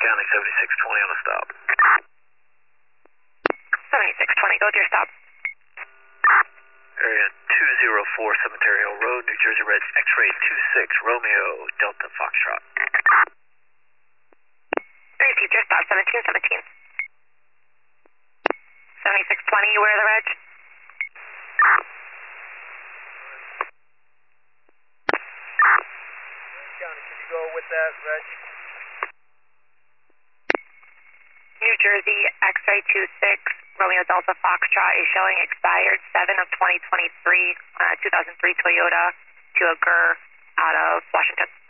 County 7620 on a stop. 7620, go with your stop. Area 204 Cemetery Hill Road, New Jersey Reds, X-ray 26, Romeo, Delta Foxtrot. Received your stop, 1717. 7620, where are the reg? County, can you go with that, Reg? New Jersey, X-ray 26, Romeo Delta Foxtrot is showing expired 7 of 2023, 2003 Toyota to a GUR out of Washington.